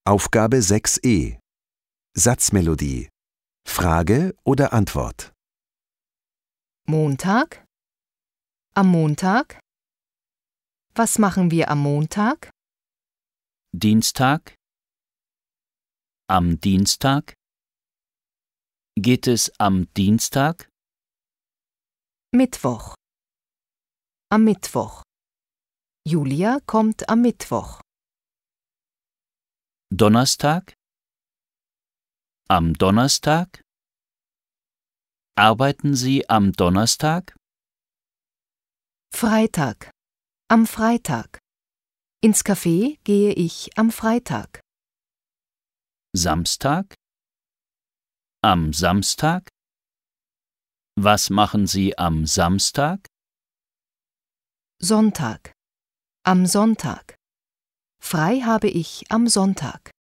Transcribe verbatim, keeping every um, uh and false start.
Aufgabe sechs e. Satzmelodie. Frage oder Antwort. Montag? Am Montag? Was machen wir am Montag? Dienstag? Am Dienstag? Geht es am Dienstag? Mittwoch. Am Mittwoch. Julia kommt am Mittwoch. Donnerstag? Am Donnerstag? Arbeiten Sie am Donnerstag? Freitag. Am Freitag. Ins Café gehe ich am Freitag. Samstag? Am Samstag? Was machen Sie am Samstag? Sonntag. Am Sonntag. Frei habe ich am Sonntag.